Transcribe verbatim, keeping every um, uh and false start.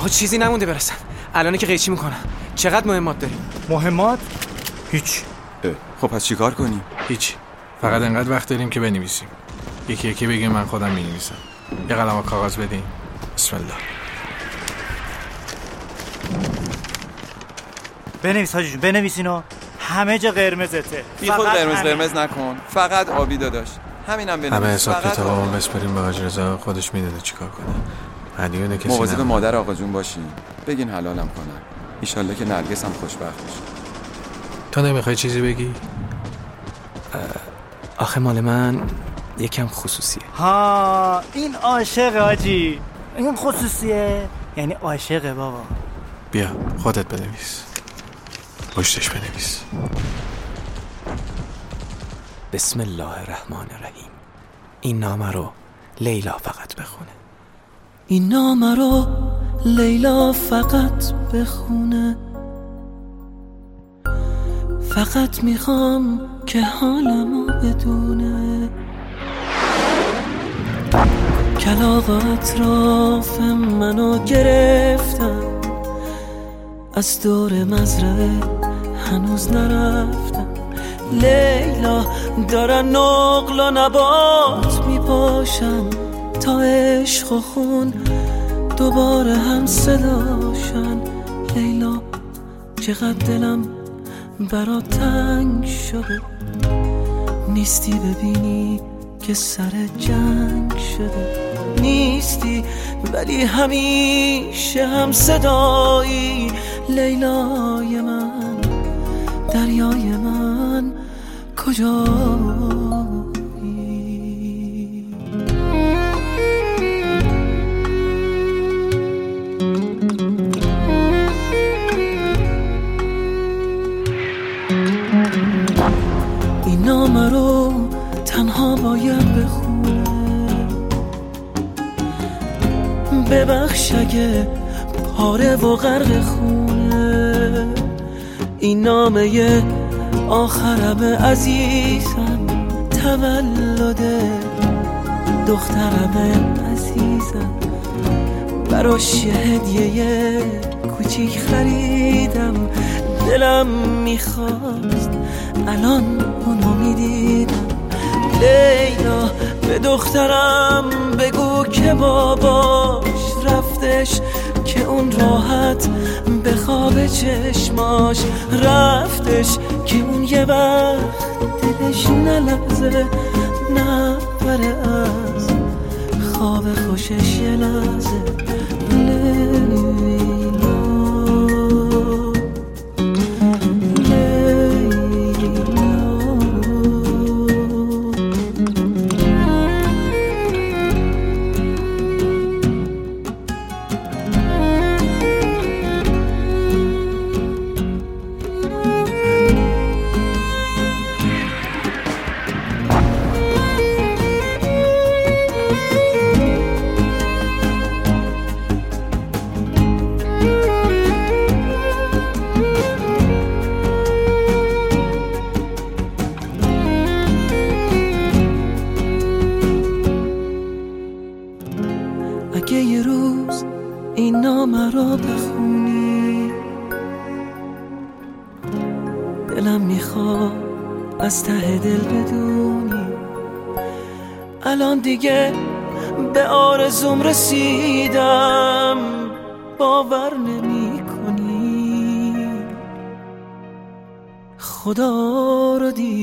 آقا چیزی نمونده برسن. الان که قیچی میکنن. چقدر مهمات داریم؟ مهمات؟ هیچ. خب پس چیکار کنیم؟ هیچ. فقط انقدر وقت داریم که بنویسیم. یکی یکی بگیم من خودم می‌نویسم. یه قلم و کاغذ بدین. بسم الله. بنویس حاجی جون، بنویسینو. همه جا قرمزته. بی خود قرمز قرمز نکن. فقط آبی داداش. همینم بنویس. همه حساب کتابمون بسپریم به حاج رضا، خودش میدونه چیکار کنه. مدیون کسی مواظب مادر آقا جون باشین. بگین حلالم کنن. ان شاءالله که نرگس هم خوشبخت بشه. تو نمیخوای چیزی بگی؟ آخه مال من یکم خصوصیه. ها این عاشق حاجی. این خصوصیه یعنی عاشقه بابا. بیا خودت بنویس. پشتش بنویس. بسم الله الرحمن الرحیم. این نامه رو لیلا فقط بخونه. این نامه رو لیلا فقط بخونه. فقط میخوام که حالمو بدونه. کلاغ اطراف منو گرفتن، از دور مزرعه هنوز نرفتم. لیلا دارن نقل و نبات میپاشن، تا عشق و خون دوباره هم صداشن. لیلا چقدر دلم برا تنگ شده، نیستی ببینی که سر جنگ شده. نیستی ولی همیشه هم صدایی. لیلای من، دریای من، کجایی؟ این نامه رو تنها باید بخونه. ببخش اگه پاره و غرق خونه. این نامه آخرم عزیزم، تولد دخترم عزیزم. براش یه هدیه کوچیک خریدم، دلم میخواست الان اونو میدیدم. لیلا به دخترم بگو که باباش رفتش، که اون راحت به خواب چشماش رفتش. که اون یه وقت دلش نلرزه، نپره از خواب خوشش یه لحظه. لیلا اگه یه روز این نامه رو بخونی، دلم میخواد از ته دل بدونی الان دیگه به آرزوم رسیدم. باور نمی کنی خدا رو دید